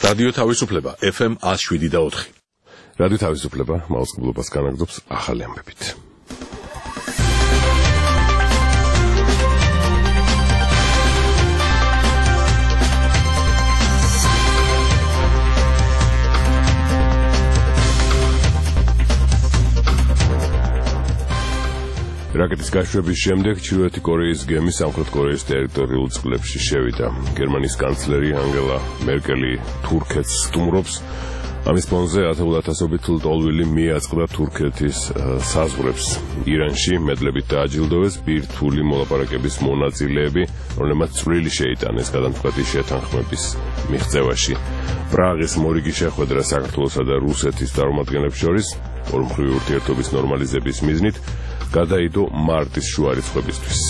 რადიო თავისუფლება FM 107.4. რადიო თავისუფლება მაუწყებლობას განაგრძობს ახალი ამბებით. რაკეტის გაშვების შემდეგ ჩრდილოეთი კორეის გემი სამხრეთ კორეის ტერიტორიულ წყლებში შევიდა. გერმანიის კანცლერი ანგელა მერკელი თურქეთს სტუმრობს. ამის ფონზე ათეულათასობით ლტოლვილი მიაწყდა თურქეთის საზღვრებს. ირანში მედლებით დააჯილდოვეს ბირთვული მოლაპარაკების მონაწილეები, რომლებმაც წვლილი შეიტანეს გადამწყვეტი შეთანხმების მიღწევაში. პრაღის მორიგი შეხვედრა საქართველოსა და რუსეთის წარმომადგენლებს შორის ორმხრივი ურთიერთობის ნორმალიზების მიზნით გადაიდო მარტის შუა რიცხვებისთვის.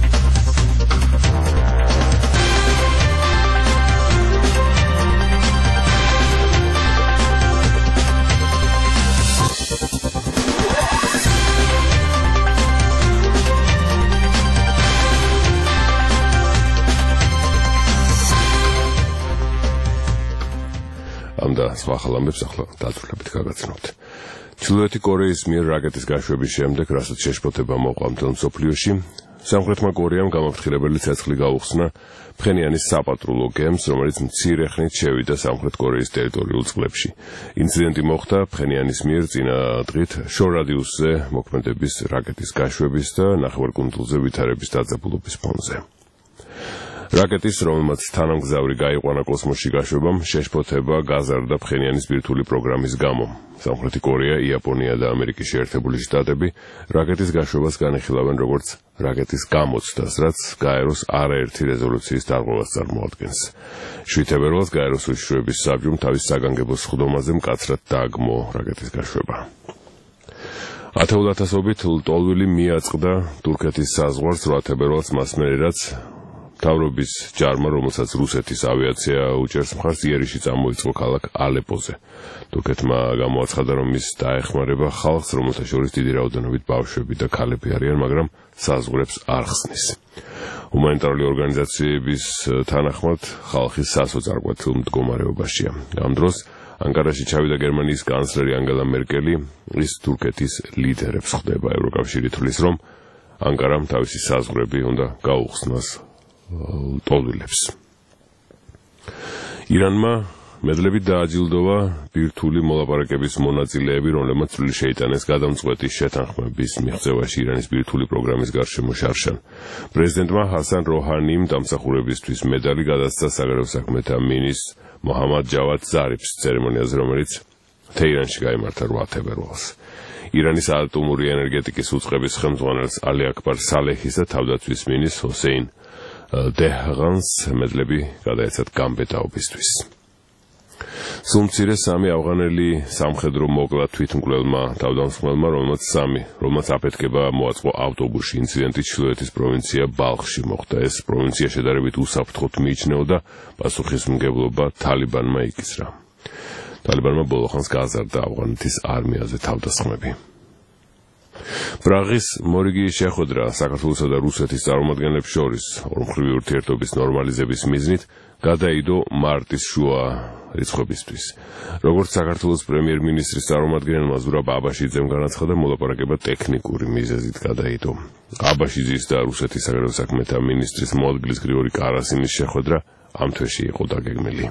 ამ და სხვა ახალ ამბებს ახლა დაწვრილებით გაგაცნობთ. ჩრდილოეთი კორეის მიერ რაკეტის გაშვების შემდეგ, რასაც შეშფოთება მოყვა მთელ მსოფლიოში, სამხრეთმა კორეამ გამაფრთხილებელი ცეცხლი გაუხსნა ფხენიანის საპატრულო გემს, რომელიც მცირე ხნით შევიდა სამხრეთ კორეის ტერიტორიულ წყლებში. ინციდენტი მოხდა ფხენიანის მიერ წინა დღით შორ რადიუსზე მოქმედების რაკეტის გაშვების და ნახევარკუნძულზე ვითარების დაძაბულობის ფონზე. რაკეტის, რომელმაც თანამგზავრი გაიყვანა კოსმოსში გაშვებამ, შეშფოთება გაზარდა ფხენიანის ბირთვული პროგრამის გამო. სამხრეთი კორეა, იაპონია და ამერიკის შეერთებული შტატები რაკეტის გაშვებას განიხილავენ როგორც რაკეტის გამოცდას, რაც გაეროს არაერთი რეზოლუციის დარღვევას წარმოადგენს. 7 თებერვალს გაეროს უშიშროების საბჭომ თავის საგანგებო სხდომაზე მკაცრად დააგმო რაკეტის გაშვება. ათეულათასობით ლტოლვილი მიაწყდა თურქეთის საზღვარს 8 თებერვალს მასმერერაც მთავრობის ჯარმა, რომელსაც რუსეთის ავიაცია უჭერს მხარს, იერიში წამოიწყო ქალაქ ალეპოზე. თურქეთმა გამოაცხადა, რომ ის დაეხმარება ხალხს, რომელთა შორის დიდი რაოდენობით ბავშვები და ქალები არიან, მაგრამ საზღვრებს არ ხსნის. ჰუმანიტარული ორგანიზაციების თანახმად ხალხი სასოწარკვეთილ მდგომარეობაშია. ამ დროს ანკარაში ჩავიდა გერმანიის კანცლერი ანგელა მერკელი, ის თურქეთის ლიდერებს ხვდება. ევროკავშირი თვლის, რომ ანკარამ თავისი საზღვრები უნდა გაუხსნას ლტოლვილებს. ირანმა მედლებით დააჯილდოვა ბირთვული მოლაპარაკების მონაწილეები, რომლებმაც წვლილი შეიტანეს გადამწყვეტი შეთანხმების მიღწევაში ირანის ბირთვული პროგრამის გარშემო შარშან. პრეზიდენტმა ჰასან როჰანიმ დამსახურებისთვის მედალი გადასცა საგარეო საქმეთა მინისტრ მოჰამად ჯავად ზარიფს ცერემონიაზე, რომელიც თეირანში გაიმართა 8 თებერვალს. ირანის ატომური ენერგეტიკის უწყების ხელმძღვანელს ალი აკბარ სალეჰის და თავდაცვის მინისტრ ჰოსეინ დეჰღანს მედლები გადაეცათ გამბედაობისთვის. სულ მცირე 3 ავღანელი სამხედრო მოკლა თვითმკვლელმა თავდამსხმელმა, რომელმაც აფეთქება მოაწყო ავტობუსში. ინციდენტი ჩრდილოეთის პროვინცია ბალხში მოხდა. ეს პროვინცია შედარებით უსაფრთხოდ მიიჩნეოდა, პასუხისმგებლობა თალიბანმა იკისრა. თალიბანმა ბოლო ხანს გააზარდა ავღანეთის არმიაზე თავდასხმები. პრაღის მორიგი შეხვედრა საქართველოსა და რუსეთის წარმომადგენლებს შორის ორმხრივი ურთიერთობის ნორმალიზების მიზნით გადაიდო მარტის შუა რიცხვებისთვის. როგორც საქართველოს პრემიერ-მინისტრის წარმომადგენელმა ზურაბ აბაშიძემ განაცხადა, მოლაპარაკება ტექნიკური მიზეზით გადაიდო. აბაშიძის და რუსეთის საგარეო საქმეთა მინისტრის მოადგილის გრიგორი კარასინის შეხვედრა ამ თვეში იყო დაგეგმილი.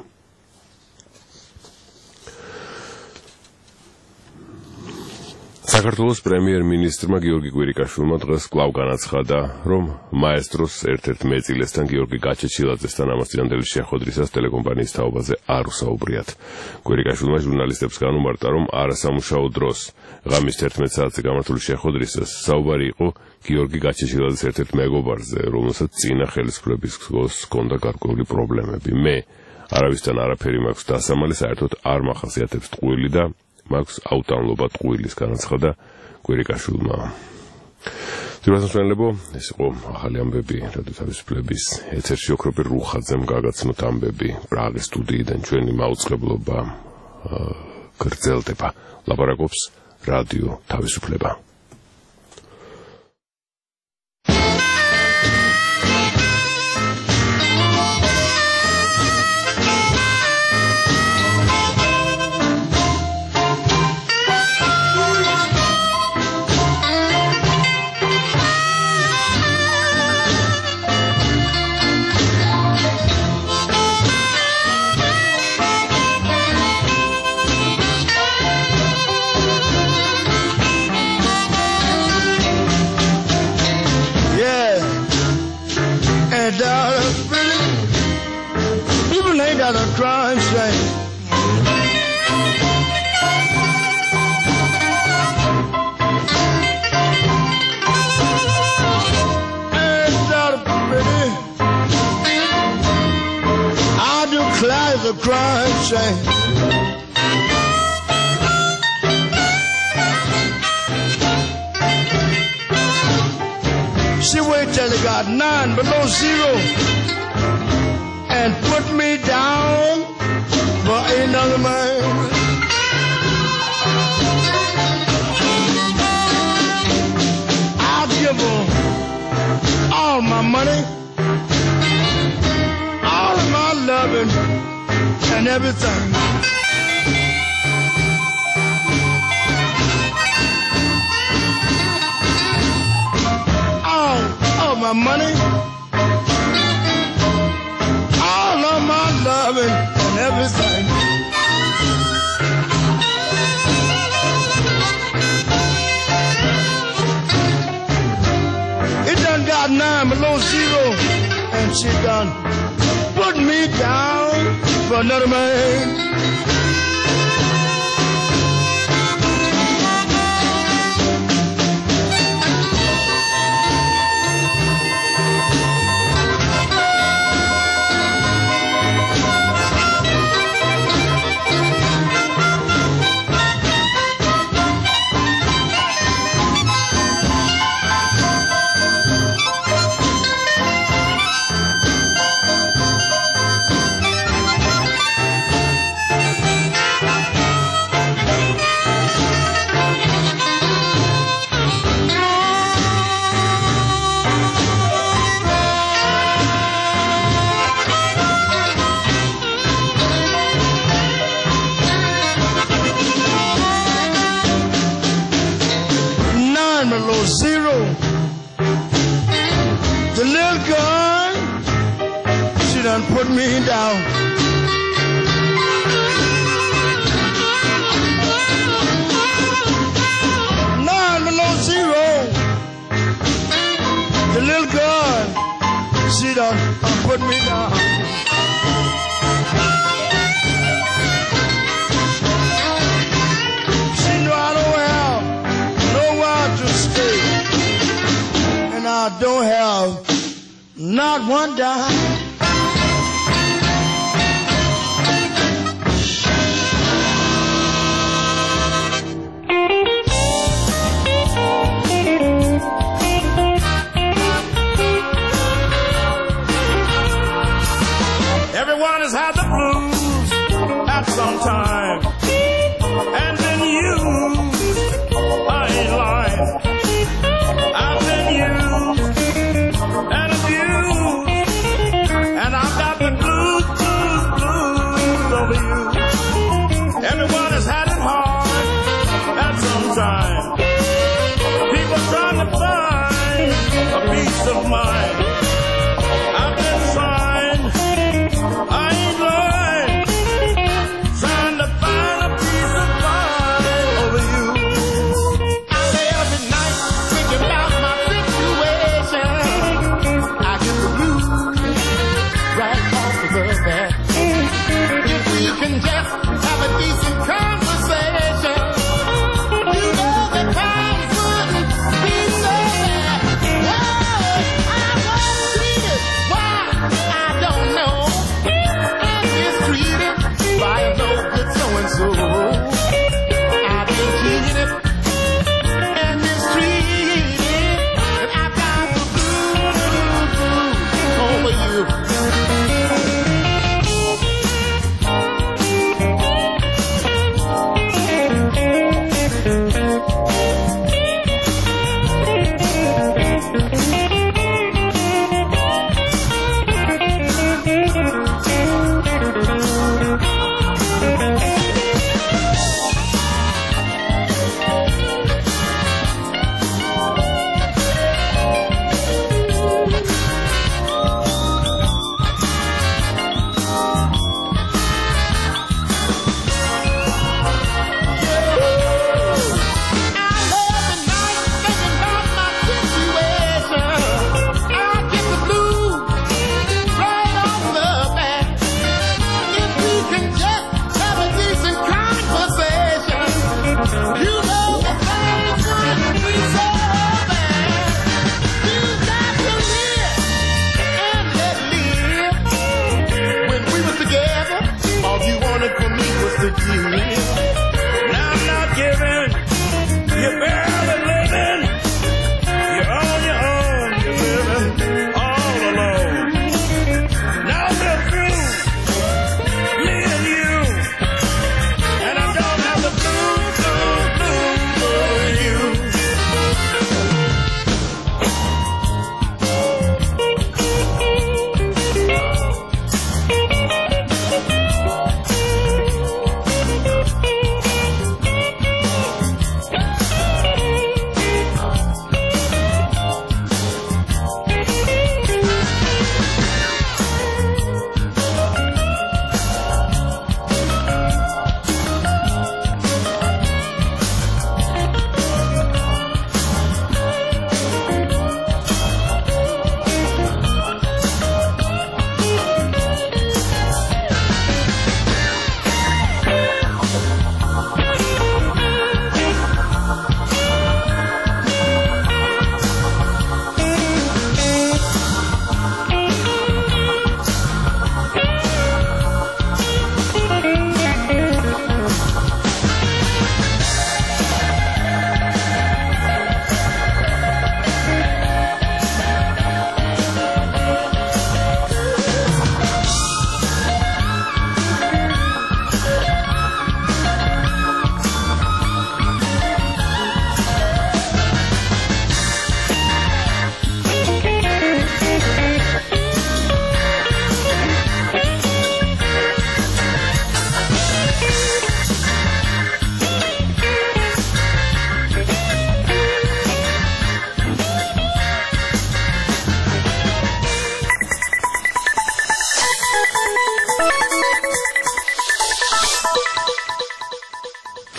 საქართველოს პრემიერ-მინისტრმა გიორგი კვირიკაშვილმა დღეს კვლავ განაცხადა, რომ მაესტროს ერთ-ერთ მეწილესთან გიორგი გაჩეჩილაძესთან ამას წინანდელი შეხვედრისას ტელეკომპანიის თაობაზე არ უსაუბრიათ. კვირიკაშვილმა ჟურნალისტებს განუმარტა, რომ არასამუშაო დროს ღამის 11 საათზე გამართული შეხვედრისას საუბარი იყო გიორგი გაჩეჩილაძის ერთ-ერთ მეგობარზე, რომელსაც წინა ხელისუფლების დროს ჰქონდა გარკვეული პრობლემები. მე არავისთან არაფერი მაქვს დასამალი, საერთოდ არ მახასიათებს ტყუილი და მაქვს აუტანლობა ტყუილის, განაცხადა კვირიკაშვილმა. თვითმსმენელებო, ეს იყო ახალი ამბები რადიო თავისუფლების ეთერში. ოქროპირ რუხაძემ გაგაცნოთ ამბები პრაღის სტუდიიდან. ჩვენი მაუწყებლობა გრძელდება. ლაპარაკობს რადიო თავისუფლება. crying shame. She waited till it got 9 below zero and put me down for another man. I'll give her all my money, all of my loving and everything. All of my money, all of my loving and everything. It done got 9 below zero, and she done put me down for another man. Below zero, the little girl, she done put me down. 9 below zero, the little girl, she done put me down. She know I don't have nowhere to stay, and I don't have not one dime. Everyone has had the blues at some time, and been used. I ain't lying. I've been used and abused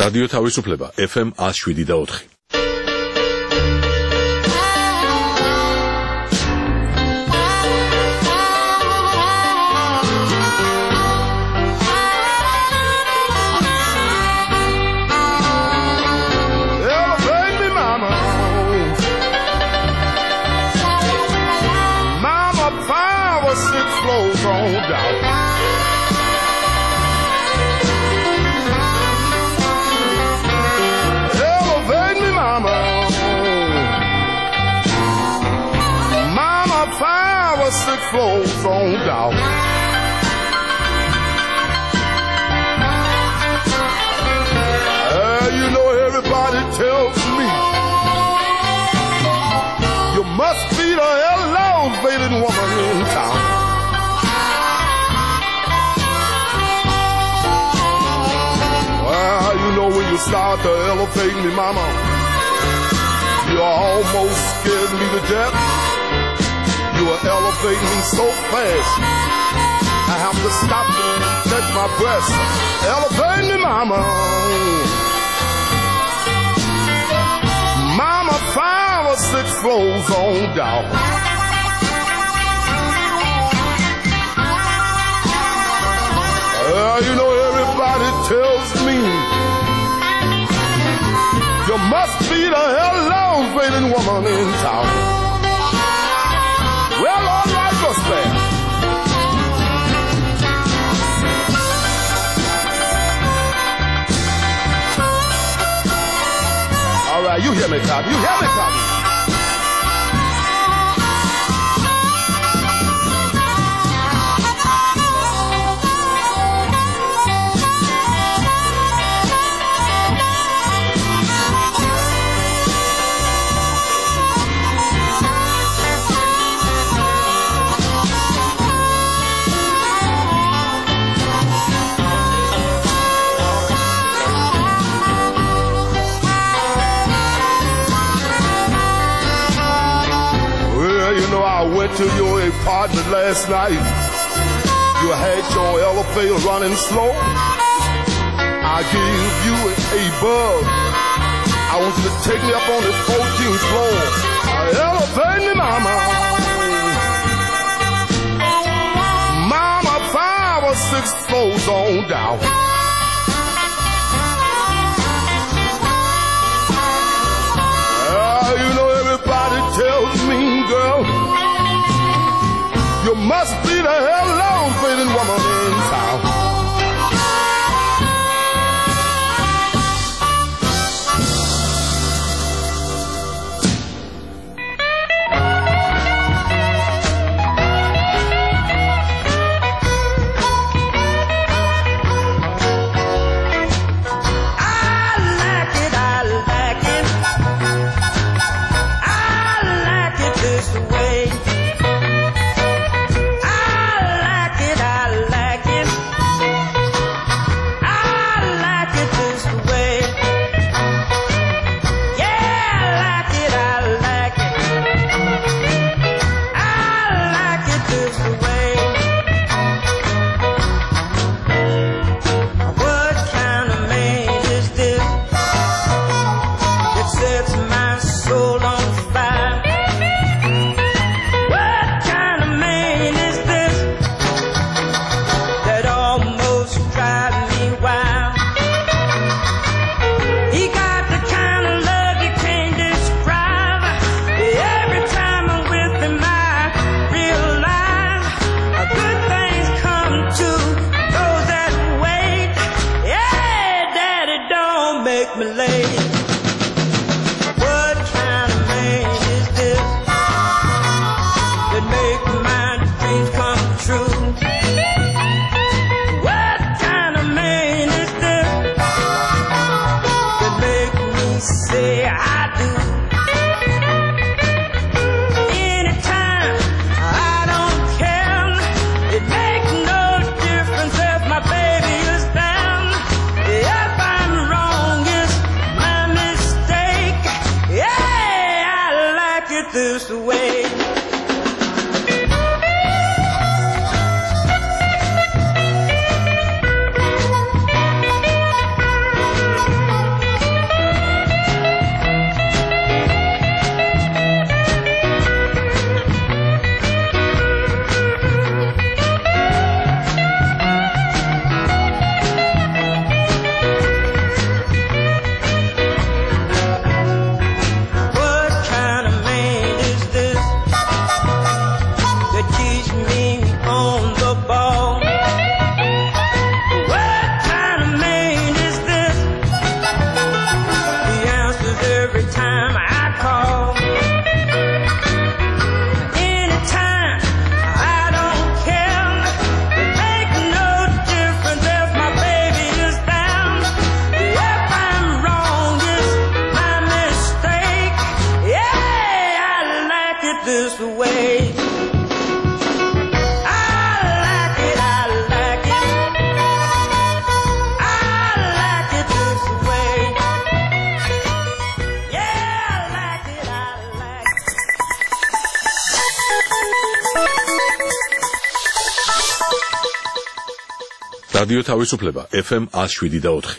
რადიო თავისუფლება FM 107.4. Flows on down. You know everybody tells me you must be the elevated woman in town. Well, you know when you start to elevate me, mama, you almost scared me to death. You are elevating me so fast, I have to stop and catch my breath. Elevate me, mama. Mama, 5 or 6 floors on down. You know everybody tells me you must be the elevated woman in town. Well, all right, what's that? All right, you hear me, Tommy. You hear me, Tommy. To your apartment last night, you had your elevator running slow. I gave you a bug. I want you to take me up on the 14th floor. Elevate me, mama. Mama, 5 or 6 floors on down. You know everybody tells me, girl, you must be the elevated woman in town. this way. this way. რადიო თავისუფლება FM 107.4.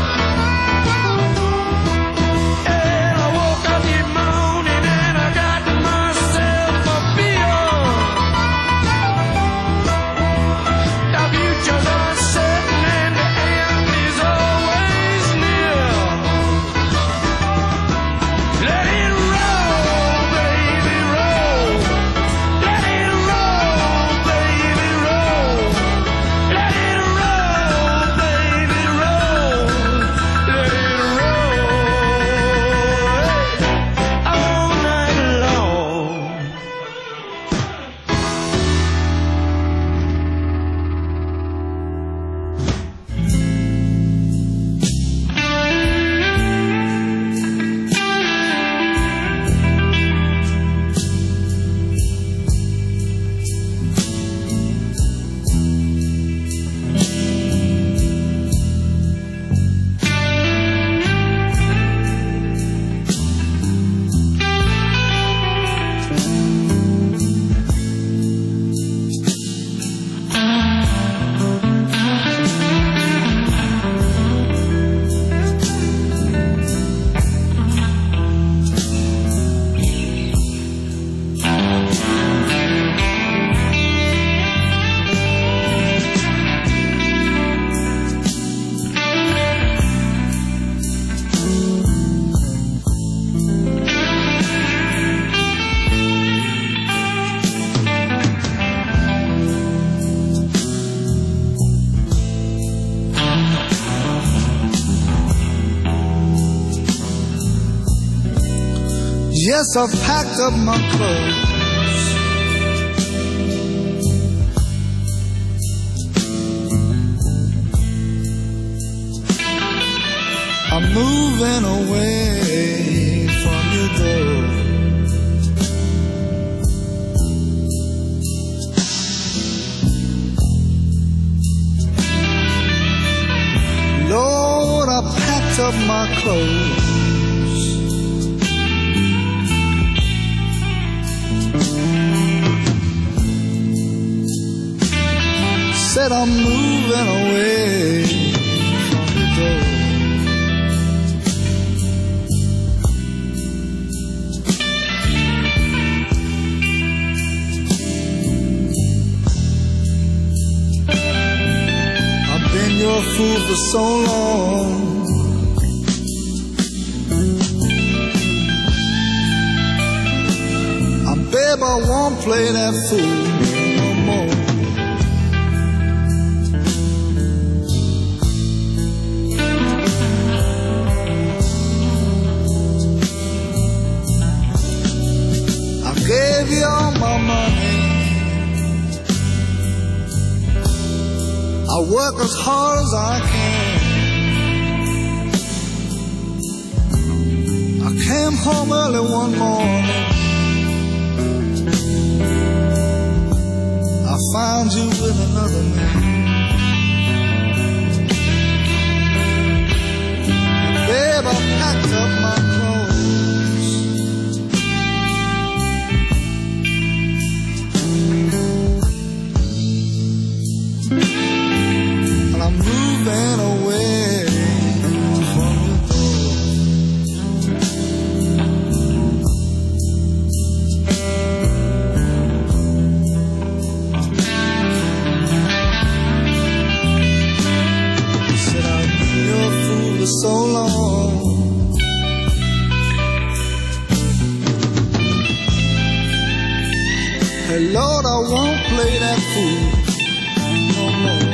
I woke up in the morning and I got Yes, I've packed up my clothes. I'm moving away from your door. Lord, I packed up my clothes. Said I'm moving away from the door. I've been your fool for so long. Babe, I won't play that fool no more. I gave you all my money. I work as hard as I can. I came home early one morning. I found you with another man. Babe, I packed up my clothes. And I'm moving away from your door. So long. Hey Lord, I won't play that fool no more.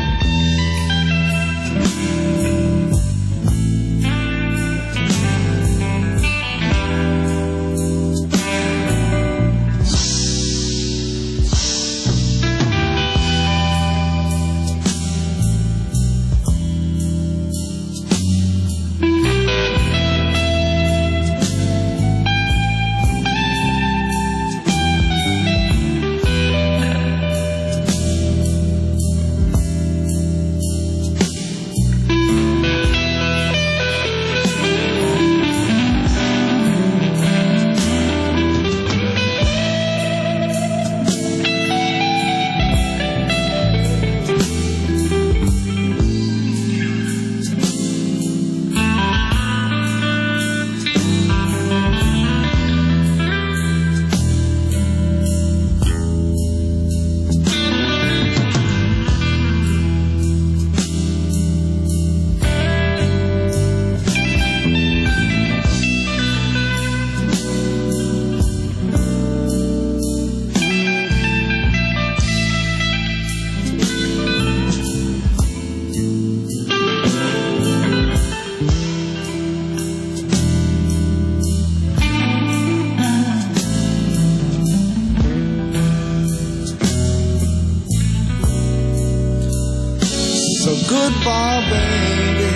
Goodbye, baby.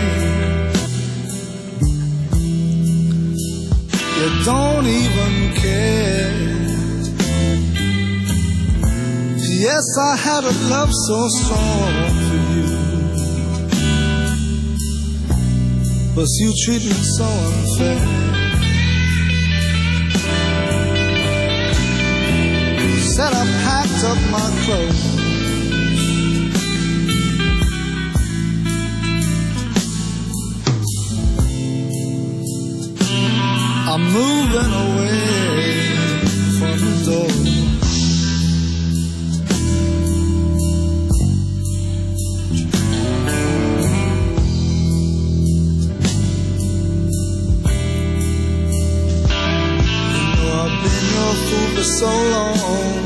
You don't even care. Yes, I had a love so strong for you, but you treat me so unfair. Said I packed up my clothes. I'm moving away from the door. You know I've been your fool for so long.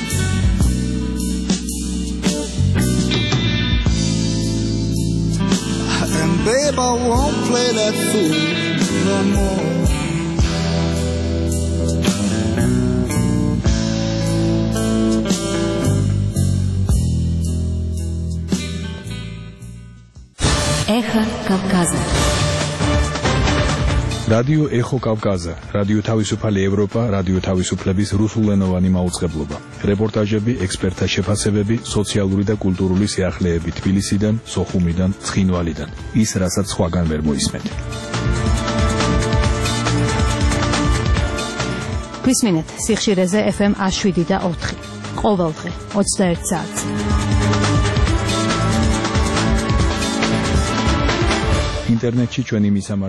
And babe, I won't play that fool no more. Կավկազը Ռադիո Էխո Կավկազը, ռադիո Թավիսուփալի Եվրոպա, ռադիո Թավիսուփլեբիս ռուսուլենովանի մաուցղեբլոբա։ Ռեպորտաժები, էքսպերտա շեփասեբեբի, սոցիալուրի դա կուլտուրուլի սիախլեեբի Թբիլիսիդան, Սոխումիդան, Ցխինվալիդան։ Իսր ասած խուագան վերմոյիսմետ։ Քույսմինետ, Սիխշիրեզե FM Աշվիդիդա 4։ Qovelghi, 24 saat. İnternetçi çönümü